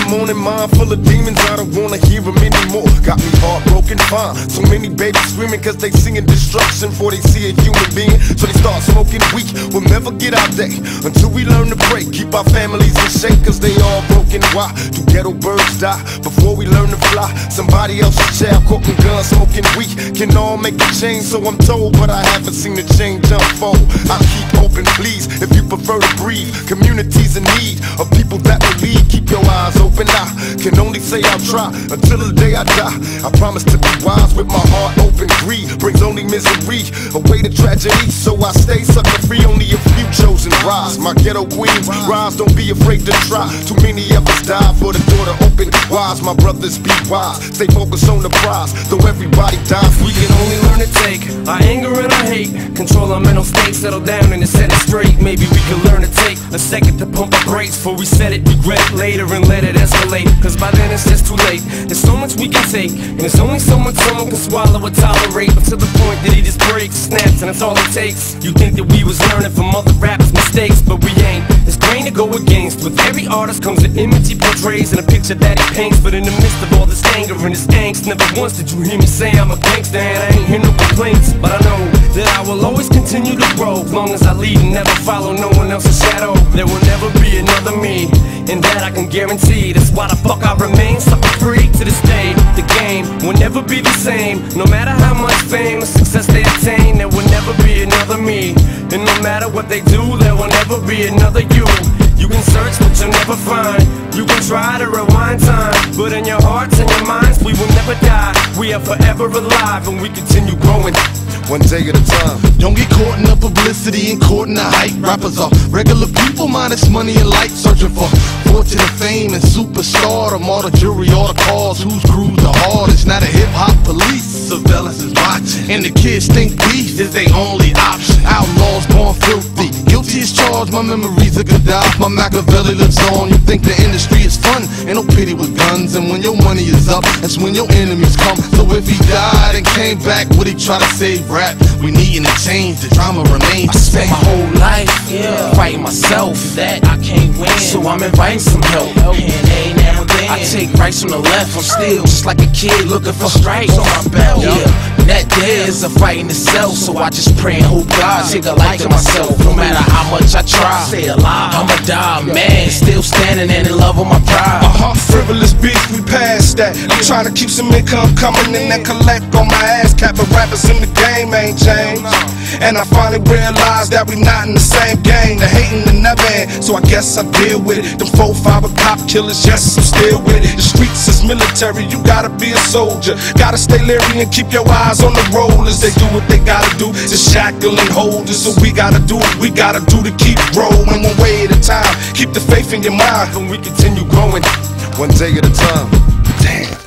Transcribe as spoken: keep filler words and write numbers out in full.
morning, mind full of demons, I don't wanna hear them anymore. Got me heartbroken, fine. So many babies screaming cause they seeing destruction before they see a human being. So they start smoking weed, we'll never get our day until we learn to pray. Keep our families in shape cause they all broken. Why do ghetto birds die before we learn to fly? Somebody else's child caught in guns, smoking weed can all make a change, so I'm told, but I haven't seen the change unfold. I keep hoping, please, if you prefer to breathe. Communities in need of people that will lead. Keep your eyes open, I can only say I'll try until the day I die. I promise to be wise with my heart open. Greed brings only misery, away to tragedy, so I stay sucker free. Only a few chosen rise. My ghetto queens rise, don't be afraid to try. Too many of us die for the door to open wise. My brothers be wise, stay focused on the prize, though everybody dies. We can only learn to take our anger and our hate, control our mental state, settle down and set it straight. Maybe we can learn to take a second to pump our brakes before we set it, regret it later and let it escalate. Cause by then it's just too late. There's so much we can take, and there's only so much someone can swallow or tolerate. But to the point that he just breaks, snaps, and that's all it takes. You think that we was learning from other rappers' mistakes, but we ain't. It's grain to go against. With every artist comes an image he portrays and a picture that he paints. But in the midst of all this anger and this angst, never once did you hear me say I'm a gangster, and I ain't hear no complaints. But I know that I will always continue to grow, as long as I lead and never follow no one else's shadow. There will never be another me, and that I can guarantee. That's why the fuck I remain sucker free to this day. The game will never be the same, no matter how much fame or success they attain. There will never be another me, and no matter what they do, there will never be another you. You can search but you'll never find. You can try to rewind time, but in your hearts and your minds we will never die. We are forever alive and we continue growing, one day at a time. Don't get caught in the publicity and caught in the hype. Rappers are regular people minus money and light, searching for fortune and fame and superstardom. All the jury, all the cars, whose crews the hardest. Not a hip-hop police, surveillance is watching, and the kids think beef is their only option. Outlaws born filthy, guilty as charged. My memories of Gaddafi, my Machiavelli lives on. You think the industry is fun, ain't no pity with guns. And when your money is up, that's when your enemies come. So if he died and came back, would he try to save rap? We needin' to change, the drama remains the same. I spent my whole life yeah. fighting myself, that I can't win, so I'm inviting some help. And ain't now and then I take rights from the left. I'm still just like a kid looking for stripes on my belt. Yeah, that there is a fight in itself, so I just pray and hope God take a life to myself. No matter how much I try, stay alive, I'ma die, man. Still standing and in love with my pride. Uh-huh, frivolous beef, we past that. I'm trying to keep some income coming in and collect on my ass cap. But rappers in the game ain't changed, and I finally realized that we not in the same game. The hating the never end, so I guess I deal with it. Them four five cop killers, yes, I'm still with it. The streets is military, you gotta be a soldier. Gotta stay leery and keep your eyes on the rollers. They do what they gotta do to shackle and hold us. So we gotta do what we gotta do to keep rolling, one way at a time. Keep the faith in your mind, and we continue growing, one day at a time. Damn.